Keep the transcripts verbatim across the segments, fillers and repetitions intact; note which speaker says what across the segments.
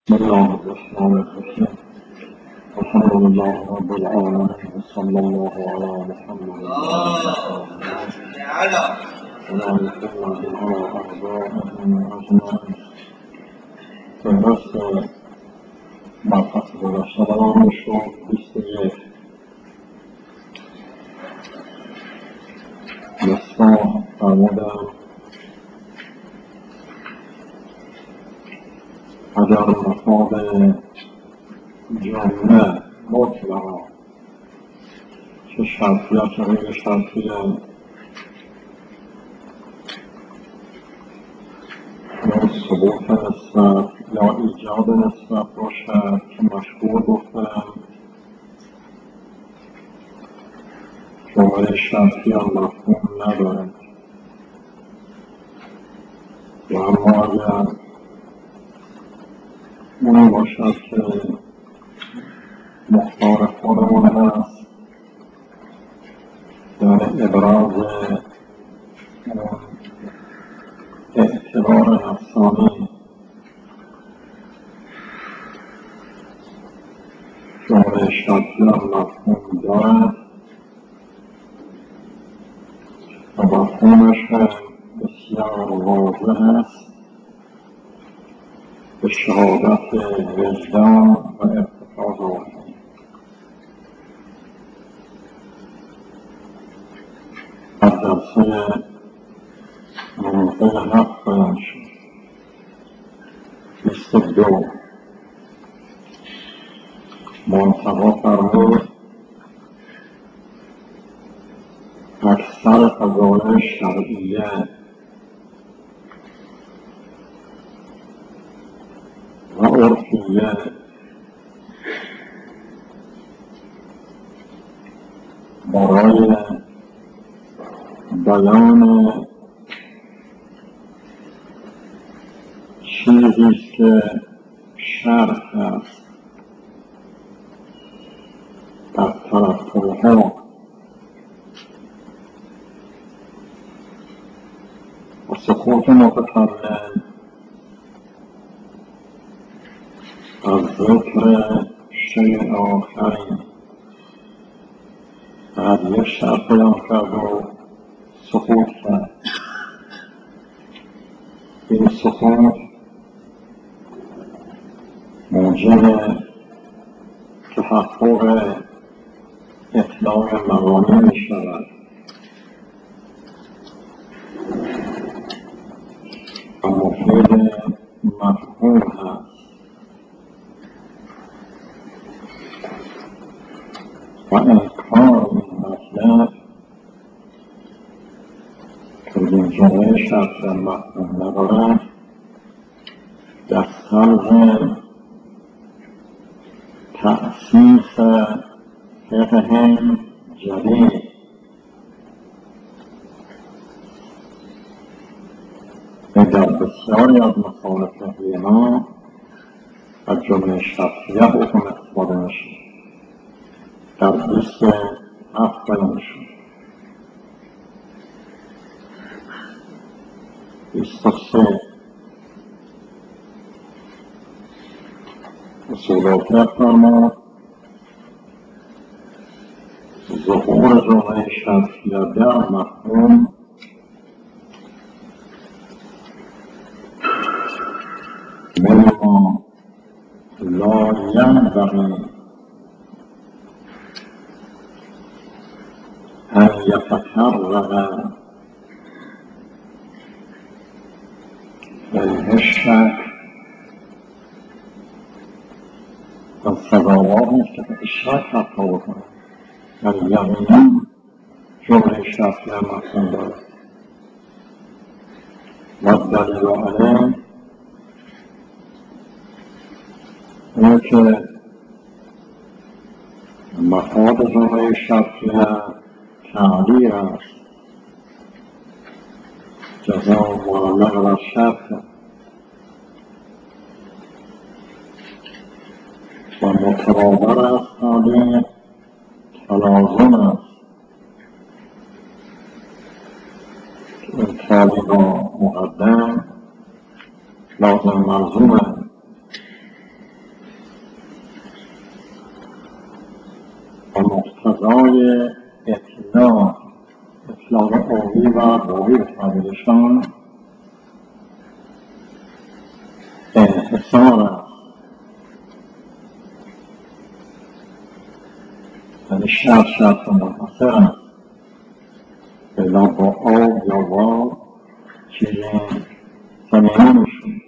Speaker 1: بسم الله الرحمن الرحيم الحمد لله رب العالمين وصلى الله على محمد وعلى محمد وعلى أعدائهم أجمعين. درس مبحث گذشته بیان شد بیست و یک. مصباح فرمودند اگر مفاد جامعه مطلقا چه شرطیت و غیر شرطیه یا ثبوت نسبت یا ایجاد نسبت باشد که مشهور گفتن جمله شرطی هم مفهوم نداره. و اما اگر اونی باشد که مختار خودمون هست یعنی ابراز اون اعتبار نفسانی جمله شرطی هم مفهوم دارد و مفهومش هم بسیار واضح است به شهادت وجدان و ارتفاع آن. از جلسه منطقه هفت بیان شد. بیست و دو منطقه فرمود اکثر قضایای شرعیه و عرفیه برای بیان چیزیست که شرع است در ترتبها و سکوت متکلم از ذکر شیء آخری بعد یک شرط بیان کرد و سکوت کرد. این سکوت موجب تحقق اطلاق مبانی می شود و مفید مفهوم هست و انکار این مطلب که این جمله شرط مفهوم ندارد یستلزم تأسیس فقه جدید و در بسیاری از مسائل فقهی ما از جمله شرطیه حکم استفاده میشه. در بیست و هفت بیان شد. بیست و سه اصولات فرمود ظهور جمله شرطیه در مفهوم مما لا ینبغی ان یتطرق الیه الشک و سزاوار نیست که به شک حتی بکنه. یعنی یقینا جمله شرطی هم مفهوم داره و دلیل علیه اینه که مفاد جمله شرطی تعلیل است جزا معلق بر شرط و متبادر از تعلیل تلازم است که این تالی با مقدم لازم ملزوم است مقتضای اطلاق اطلاق قوی و قوی به تعبیرشان انحصار است، یعنی شرط شرط منحصر است الا با آب یا با چیزی زمینانشون.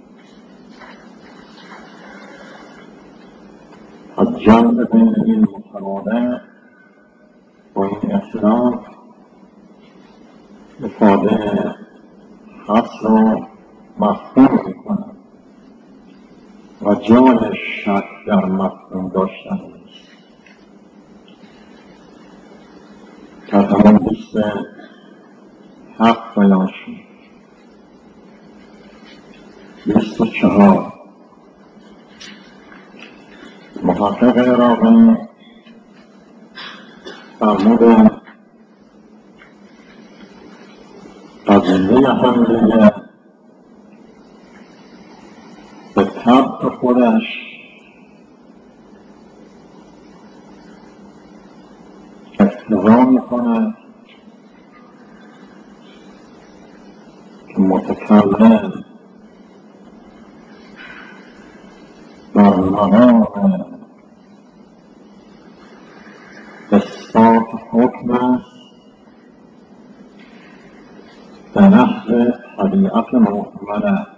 Speaker 1: از جمع بین این متمانع با این اطلاق افاده حصر رو مفهوم میکنه و جای شک در مفهوم داشتن نیست. در همان بیست هفت بیان شد. بیست و چهار محقق عراقی فرمود قضیه حملیه به طبع خودش اقتضا میکنه که متکلم در مقام اثبات حکم است به نحو طبیعت محتمله.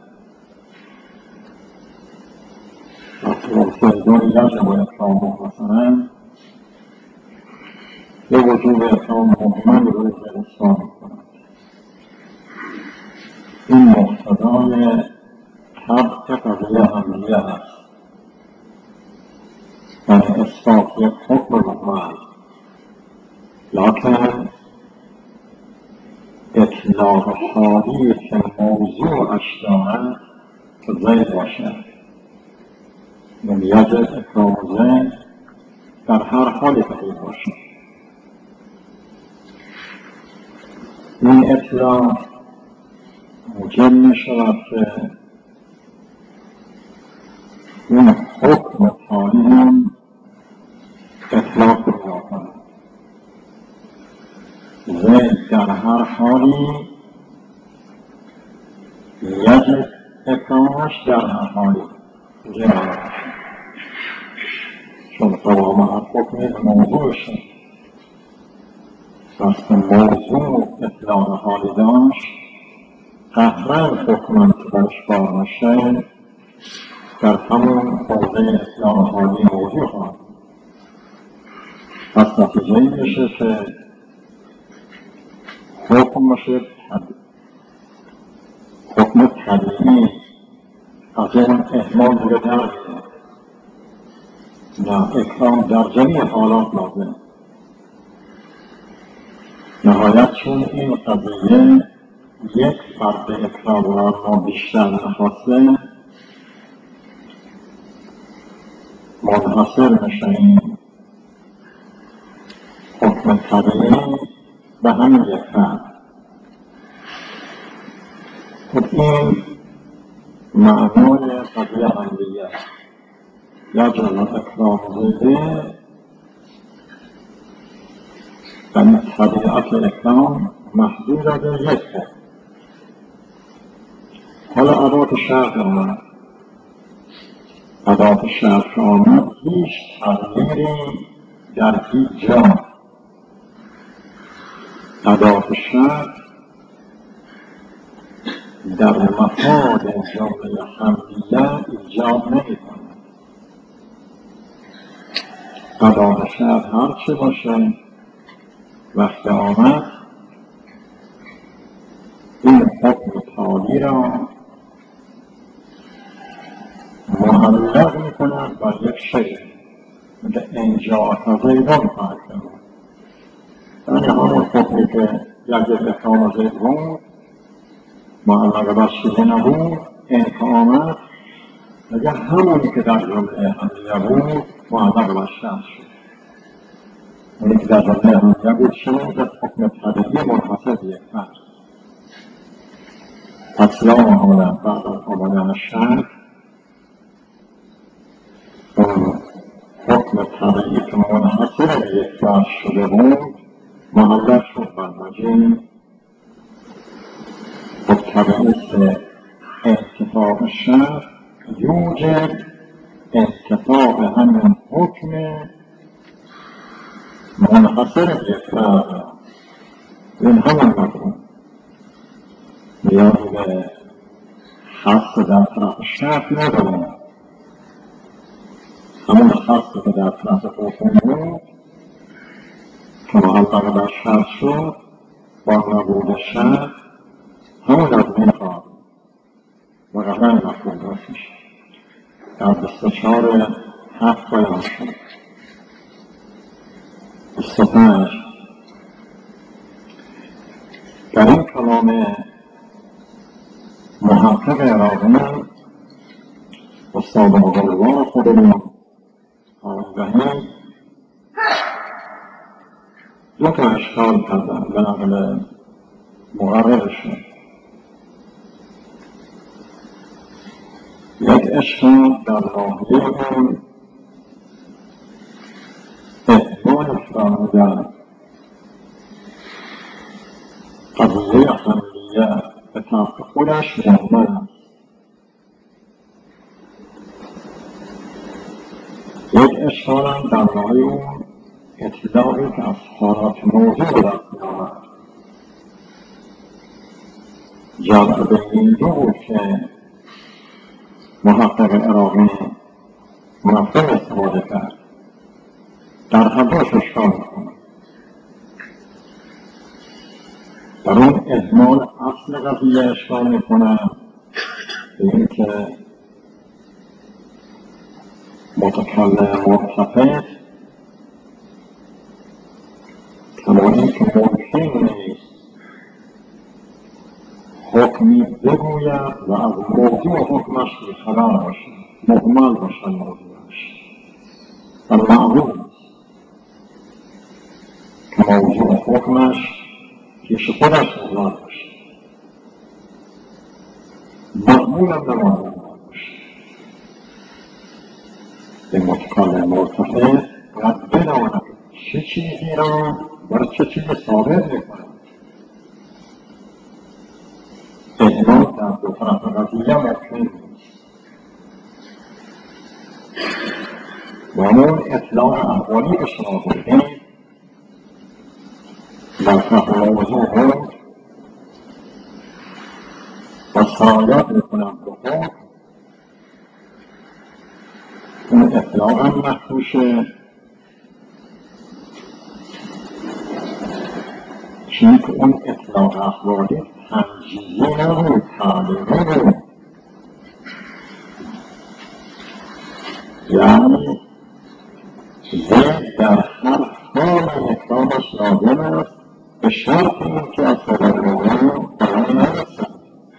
Speaker 1: زیدون یجب اکرامه مثلا به وجوب اکرام محتمل رو اثبات میکنه. این مقتضای طبع قضیه حملیه است، یعنی اثبات یک حکم محتمل، لکن اطلاق حالی که موضوعش دارد که زید باشد، یعنی یجب اکرام زید در هر حالی که زید باشد. این اطلاق موجب می شود که این حکم حالی هم اطلاق پیدا کند. زید در هر حالی یجب اکرامش در هر حالی جهاز، چون تمام هر حکمی به موضوعش وقتی موضوع اطلاق حالی داشت قطعا حکمم که برش بار میشه در همون حوزه اطلاق حالی موضوع خواهد. پس نتیجه این میشه که حکم باشه حکم طبیعی از اون احمال دیگه در میده، نه اکرام در جمعی حالات لازم. نهایت چون این قضیه یک فرد اکرام را ما بیشتر نخواسته منحصر میشه این حکم طبیعی به همین یک فرد. خب این معنای قضیه حملیه یجب اکرام زیده، یعنی طبیعت اکرام محدود به یک حکم. حالا ادات شرط آمد. ادات شرط آمد هیچ تغییری در هیچ جا ادات شرط در مفاد جمله حملیه ایجاب نمی کنه. ادات شرط هر چه باشه وقت آمد این حکم تالی را معلق می کند بر یک شیء، مثل اینجا زیدان خواهد کنید، یعنی همون حکمی که یجب اکرام زید بود معلق بر چیزی نبود، این که آمد دیگه همونی که در جمله حملیه بود معلق بر شرط شد. اونی که در جمله حملیه بود شد در حکم طبیعی منحصر به یک فرد. پس لا محاله بعد از آمدن شرط اون حکم طبیعی که منحصر منحصر به یک فرد شده بود معلق شد بر وجه متبعیت انتفاع شرط یوجد انتفاع همین حکم منحصر به یک فرد. این همون مفهوم نیازی به خاص در طرف شرط نداریم، همون خاصی که در طرف حکم بود که معلق بر شرط شد با نبود شرط همون از میخواد و قبلا مفهوم داشت میشه. در بیست و چهار هفت بیان شد. بیست و پنج در این کلام محقق عراقی استاد بزرگوار خودمون آقای وحید دو تا اشکال کردن به نقل مقررشون. یک اشکال در ناحیه اون احمال فرمودن قضیه حملیه به طرف خودش مهمل است. یک اشکال هم در ناحیه اون اطلاعی که از حالات موضوع به دست می‌آورد. جمع بین این دو بود که محقق عراقی مفهوم استفاده کرد. در هر دوش اشکال می‌کنه. در اون اهمال اصل قضیه اشکال می‌کنه به این که متکلم مرتفع کما این که ممکن نیست حکمی بگوید و از موضوع حکمش بی‌خبر باشد، مهمل باشد موضوعش و معلوم که موضوع حکمش پیش خودش مهمل باشد، معمول هم نمانده باشد. این متکلم مرتفع باید بداند چه چیزی را بر چه چیزی ثابت می‌کند. احمال در دو طرف قضیه ممکن نیست و اون اطلاق احوالی که شما بودید در فهم موضوع بود و سرایت میکنم به حکم، اون اطلاق هم مخدوشه چون که اون اطلاق احوالی تنجیزی نبود، تعلیمی بود. یعنی زید در هر حال اطلاقش لازم است به شرط این که از صدر موضوع برای نرسد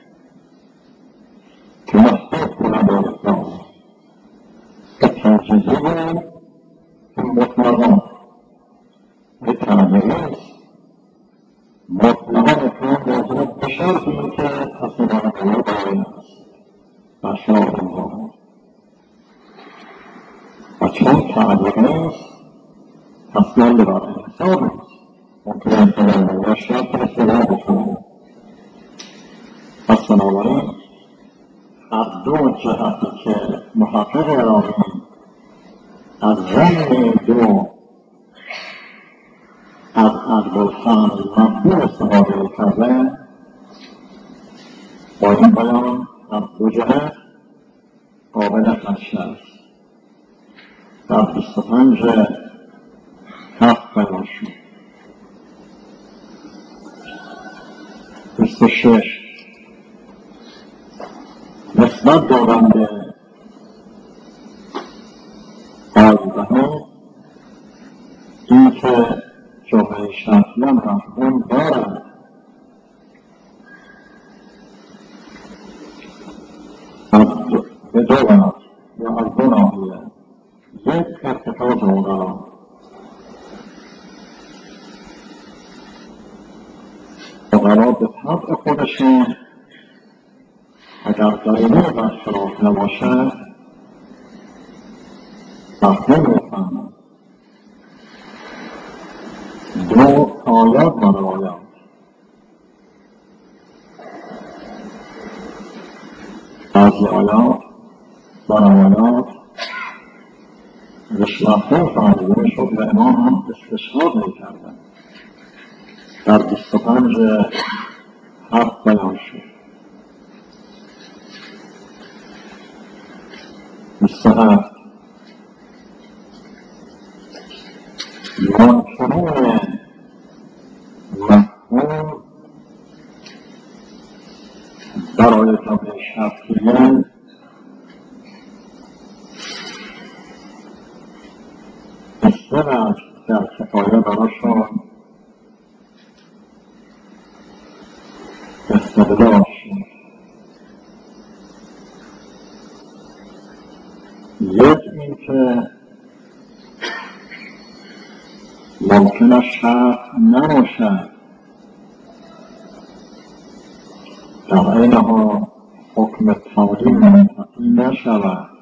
Speaker 1: که محبوب کنه با اطلاق که تنجیزی بود که مطلقا به تعلیمی است. مطلقا اطلاق موضوع به شرط این که از صدر موضوع برای نرسد و شرط موضوع و چون تعلیمی است پس دل برای حساب است. ممکن است که موضوع شرط اصطلاح بکنه. پس بنابراین هر دو جهتی که محقق عراقی از ضمن این دو از عقل الفهم مفهوم استفاده کرده با این بیان از دو جهت قابل خدشه است. در بیست و پنج هفت بیان شد. بیست و شش نسبت دادن به آیدهه این که جمعه شرطیه مفهوم دارد از به دو وجه یا از دو ناحیه. یک ارتکاز عقلا عقلا به طبع خودشون اگر دلیلی برخلاف نباشد مفهوم میفهمند مفهوم فهمیده شد و امام هم استشهاد میکردن. در بیست و پنج هفت بیان شد. بیست و هفت منکرون مفهوم برای طبع شرطیه استرد در کفایه براشون استدلال شد. یک این که ممکنه شرط نباشد در اینها حکم تعلیم منتفی نشود،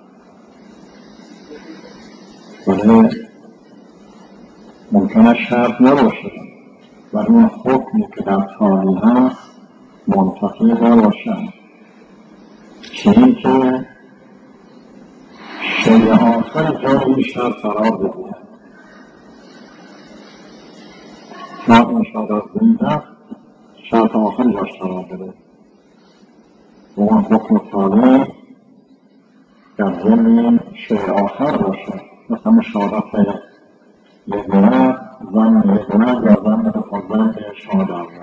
Speaker 1: ولی ممکنه شرط نباشد و اون حکمی که در تعلیم هست منتفی نباشد. که این که شیء آخر جای شرط قرار بگیرد. شرط مشاهدات بینده شرط آخر جاش قرار بده و اون حکم تعلیم در ضمن شیء آخر باشه، مثلا مشاهدات یک مرد زن یک مرد یا زن با زن شهادت اول.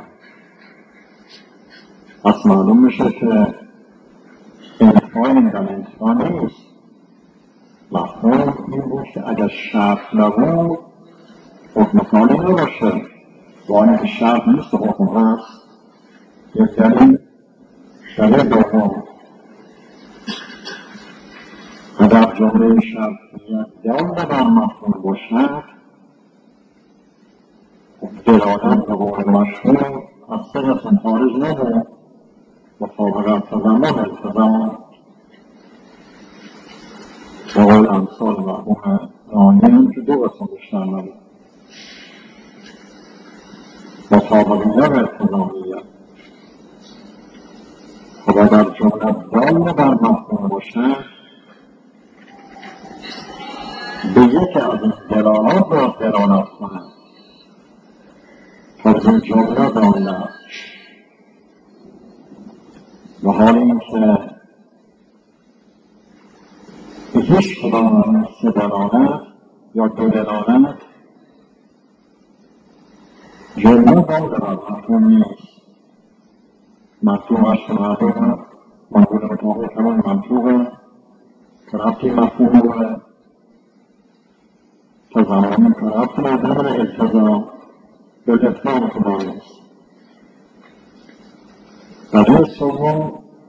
Speaker 1: پس معلوم میشه که انتفاع این در انتفاع نیست. مفهوم این بود که اگر شرط نبود حکم تعلیم نباشه، با اینکه شرط نیست و حکم هست. یک دلیل دلیل دوم اگر جمله شرطیت دال بر مفهوم باشد دلالت به قول مشهور از سه قسم خارج نبود: مطابقت تضمن التزام به قول امثال مرحوم رانی که دو قسم بیشتر نبود: مطابقیت و التزامیت. خب اگر جمله دال بر مفهوم باشد به یکی از این دلالات باید دلالت کنند تا این جمله داله است. و حال این که به هیچ کدام از این سه دلالت یا دو دلالت جمله دال بر مفهوم نیست. مفهومش که معلومه منظور مطابق کمان منطوقه که ربطی مفهوم داره تا زمانی که ربط نداره التزام به التزام کمان نیست. دلیل سوم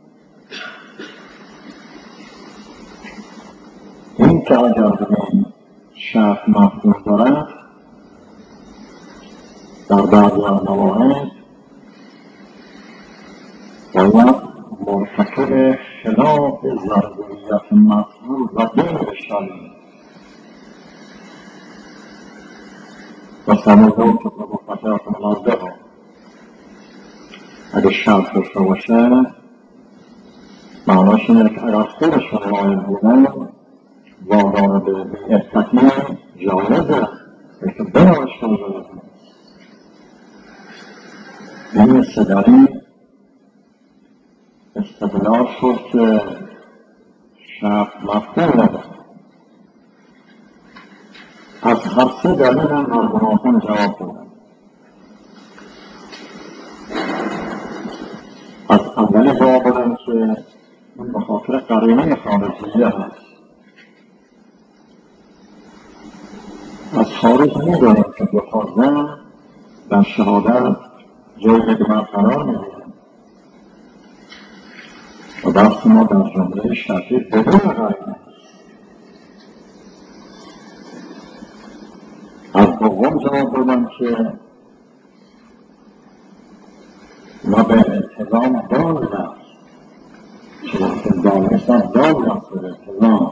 Speaker 1: این که اگر بگیم شرط مفهوم دارد در بعضی از موارد باید مرتکب خلاف ضروریت مفهوم و دین بشویم. مثلا موضوع که مفتحات منازده ها اگر شرط داشته باشه معناش اینه که اگر خودشون رعایت بودن وادار به بی‌عفتگی جایزه که بنوشته بودن. این سه دلیل استدلال شد که شرط مفهوم نداره. از هر سه دلیل هم مرگوناتون جواب دادن. از اولی جواب دادن که این به خاطر قرینه خارجیه هست. از خارج میدانیم که دو تا زن در شهادت جای یک مرد قرار میگیرن و دست ما در جمله شرطی بدون قرینه. از دوم جواب دادن که ما به التزام دال نست چون که دال نست دال نست به التزام.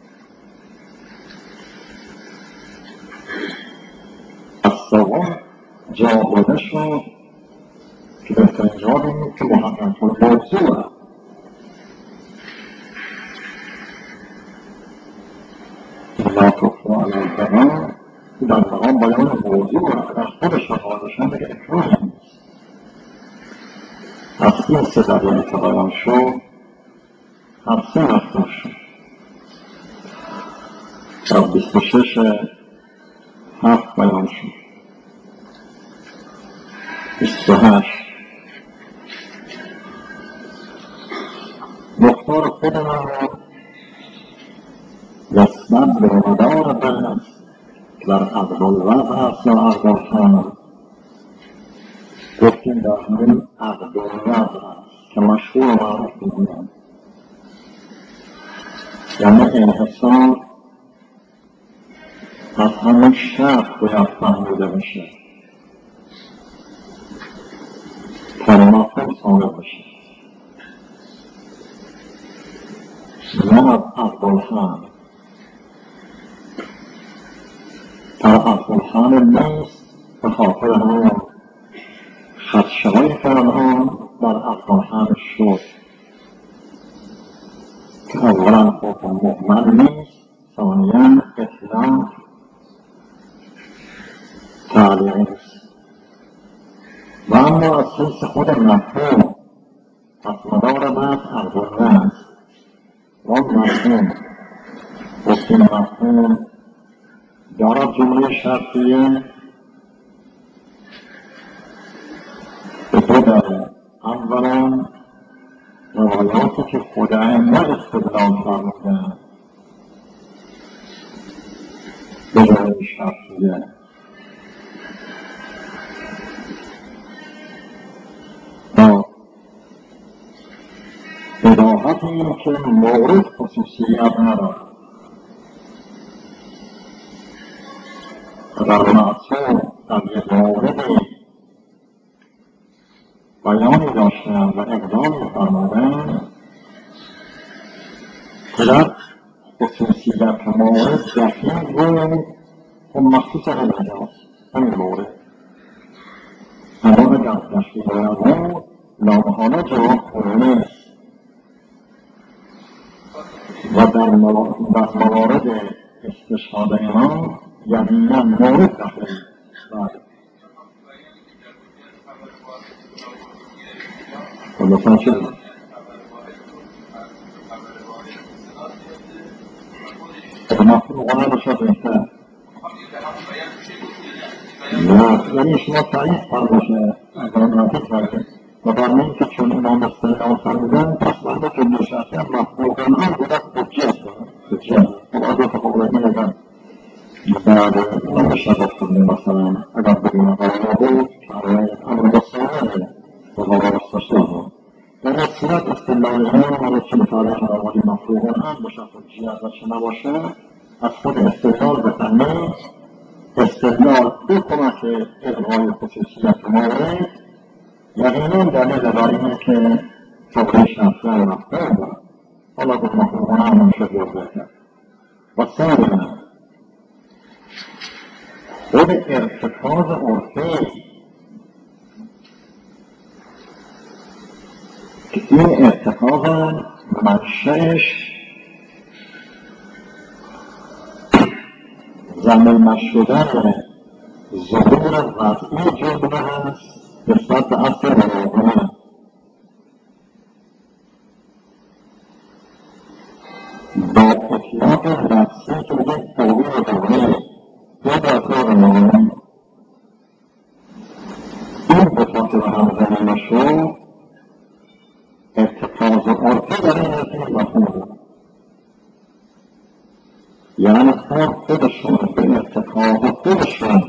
Speaker 1: از سوم جواب داده شد که بهترین جواب این بود که محقق الموضوع لا تخفى علیه السلام در مقام بیان موضوع و از خودش مقالشان دیگه اکراهی نیست. از این سه دلیل که بیان شد هر سه مفتوح شد. در بیست و شش هفت بیان شد. بیست و هشت مختار خودمان را نسبت به مدار بحث در عقد الوضع است یا عقد الحمل گفتیم در همین عقد الوضع است که مشهور معروف می‌گویند، یعنی انحصار از همون شرط باید فهمیده بشه تا منافع ثابت بشه، نه از عقد الحمل. در عقد الحمل نیست به خاطر همون خدشه‌هایی که الان در عقد الحمل شد که اولا حکم مهمل نیست، ثانیاً اطلاق تعلیقی نیست. و اما از حیث خود مفهوم از مدار بعد عقد الوضع و مفهوم گفتیم مفهوم دارد جمله شرطیه به دو دلیل. اولا روایاتی که خود ائمه استدلال فرمودند به جمله شرطیه و بداهت این که مورد خصوصیت ندارد و در معصوم در یک موردی بیانی داشتند و اقدامی فرمودند که در خصوصیت مورد دقیق بود و مخصوص همینجاست، همین مورد. اما اگر دقیق نبود لامحاله جواب خود نیست و در موارد استشهاد امام یقینا مورد دقیق بله. و مثلا چه بود؟ خب مفهوم غنه باشد بهتر. نه یعنی شما تعیید فرموشه اگر نفید فرده و فرمون که چون امام استدلال فرمودن پس بعد جمله شرطی هم مفهوم غنه بودن حجیت دارن حجیت خب از این تفاقلتی نگن بعد نمیشه گفتم مثلا اگر بدون غنه بود امر مستعمله و غنه مستشتر در این صورت استدلال هم ولی چه مطالعه مراولی مفهوم غنه باشه حجیت و چه نباشه از خود استدلال بفهمید استدلال به کمک الغای خصوصیت مورد یقینا دلیل بر اینه که جمله شرطیه رو مفهوم دارد. حالا به مفهوم هم نمیشه برده کرد. و ثانیا خود ارتکاز عرفی که این ارتکاز منشأش ضمیمه شدن ظهور وضعی جمله هست نسبت به اصل مراقبه با اطلاق لفظی که میگه تولید جمله یا با اطلاق مراقبه این به خاطر هم ضمیمه شد ارتکاز عرفی در این ارتکاز مفهوم یعنی خود خودشون به ارتکاز خودشون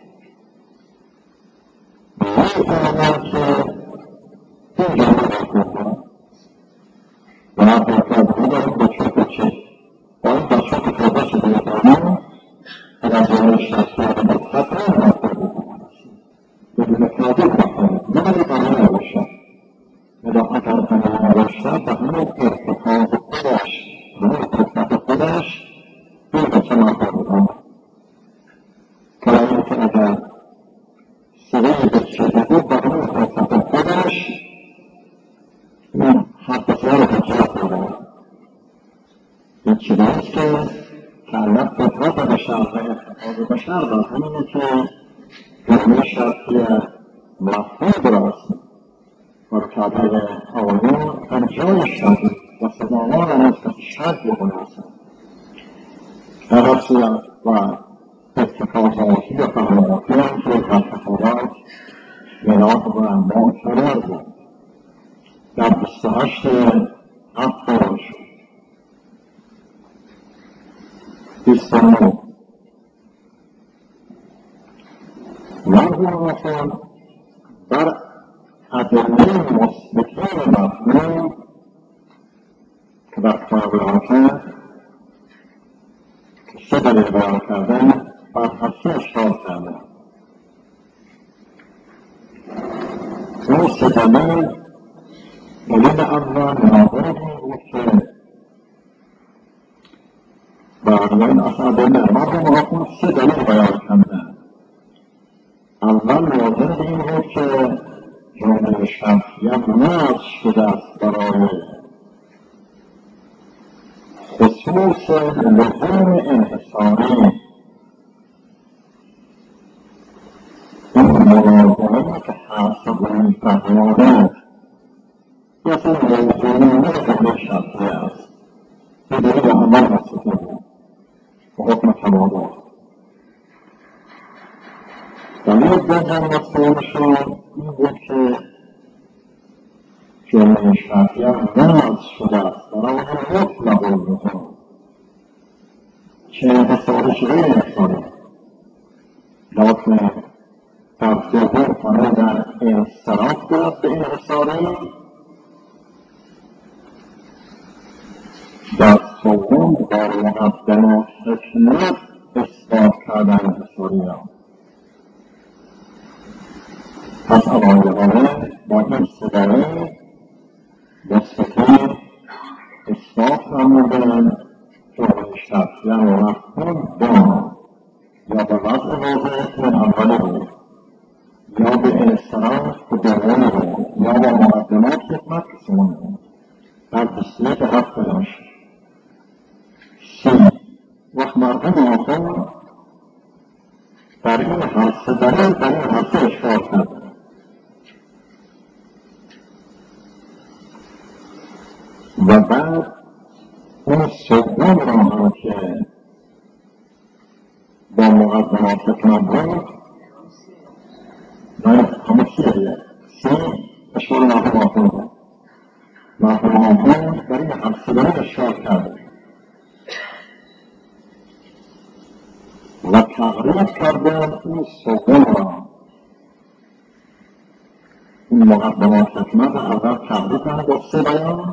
Speaker 1: میفهمن که این جمله مفهوم دارن و ارتکاز میدارن به چه به چه و این بچه که توضیح شده میکنن اگر جمله شرطی رو بود حتما مفهوم بکنن بدون تعدیل مفهوم نباید قانون نباشه اذا اگر قانون نباشه به همون ارتکاز خودش همون قدرت خودش این بچه مفهوم بکنن کلامی که اگر صدای بچه بود به همون قدرت خودش این حد بسیار حجیت داره این چیزاییست که تعلق به قدرت بشر و اتخاذ بشر در همینه که جامعه شرطی مفهوم درست و تعبیر آیون در جای شدید و سزاوار است که شد بکنه است عرصی و اتخاذاتی و فهماتی هم که در تفاوت میراث و انباع شده بود در بیست و هشت هفت بیست و نه مرحوم رسول بر ادله مثبتین مفهوم که در کتاب بیان کرد که سه دلیل بیان کردن بر هسته اشکال کرده اون سه دلیل دلیل اول مناظره بود که برای اصلا دلیل مرحوم رسول سه دلیل بیان کردن اول مناظره به این بود که جامعه شرطیت ناز شده است برای خصوص لزوم انحصاری این ملازمه که حاصل این فهمانه یا اصلا لزومانه جامعه شرطیه است این دلیل اول مستقیم بود و حکم تبادل دلیل دوم مستقیمشون این بود که جامعه شرطیت ناز شده است برای مطلق اللزوم که انحصاری شده انحصاری لکن در دوم کنه در انصراف دارد به انحصاری در سوم در مقدمات حکمت اثبات کردن انحصاری را پس علایقانه با این سه مثبتین اثبات فرمودن جامعه شرطیت و مفهوم دارد یا به وضع واضح من اولی بود یا به انصراف به دومی بود یا با مقدمات حکمت که سومی بود در بیست و یک هفتهش سی وقت مرحوم آخر در این هر سه دلیل در این هر سه اشکال کرد و بعد اون سوم را هم که با مقدمات حکمت بود و همه سیه دیگه سی اشکال مرحوم آخر بود مرحوم آخر در این هر سه دلیل اشکال کرد و تغییر کردن این سوم را این مقدمات حکمت اول تغییر کردن با سه بیان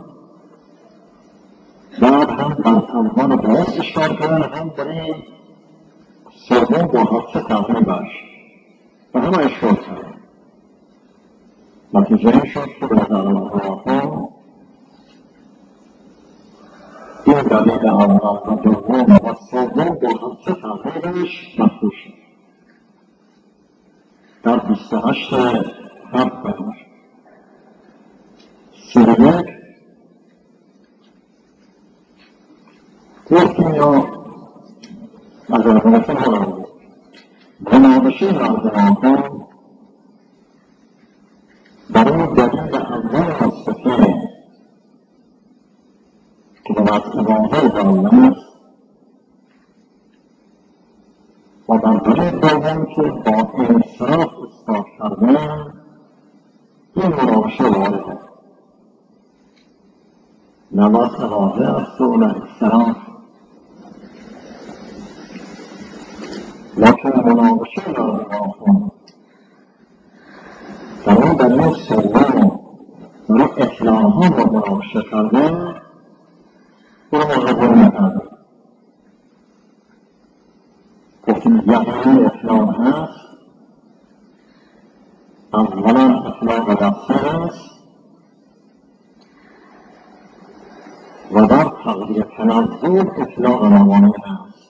Speaker 1: بعد هم در عنوان درست اشکال کردن هم برای سوم با حدث تغییر برش و همه اشکال کردن نتیجه این شد که به نظر مرحوم این دلیل اول و دوم و سوم با حدث تغییرش مخدوش شد در بیست و هشت هفت سی و یک گفتیم یا از ارمانتون هرم مناقشه مرحوم برای دلیل اول مستقیم که به وضع واضح دلیل است و در دلیل دوم که با انصراف اثبات کردن این مناقشه وارد است نه وضع واضح است و نه انصراف لکن مناقشه مرحوم در اون دلیل سوم برای اطلاع ها با مناقشه کردن او رو مقدر نکرده گفتیم یقینی اطلاع هست اولا اطلاع لفظی هست و در تقدیر تنظر اطلاع روانی هست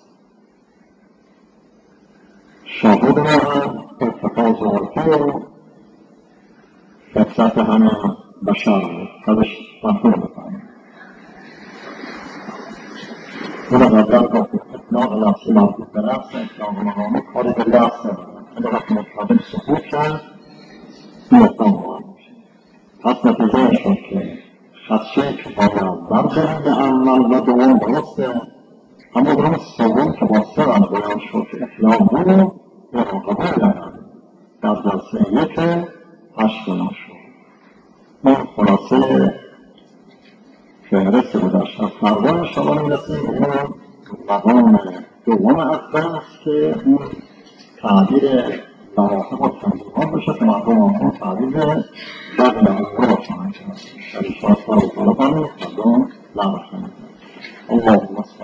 Speaker 1: شاهد ما هم ارتفاع ظاهری و فطرت همه بشر بود ازش مفهوم بکنیم اون قبلا گفتیم اطلاق لفظی مربوط به لفظ، اطلاق مقامی کاری به لفظ ندارد. اگر وقتی متقابل سکوت کرد این اطلاق مقام میشه. پس نتیجه شد که خدشه که باید برداریم به اول و دوم درسته، اما درم سوم که با سه رنگ بیان شد که اطلاق بود این رو قبول ندارد در جلسه یک هشت بیان شد. این خلاصه فهرست گذشت. از فردا انشاءالله میرسیم به اون مقام دوم اقدس که اون تعبیر مراتب و تنظیمات بشه که مردم آنها تعبیر بعد امور رو خواهند کرد. شریف ها سر و طالب همین مردم لبخند. اللهم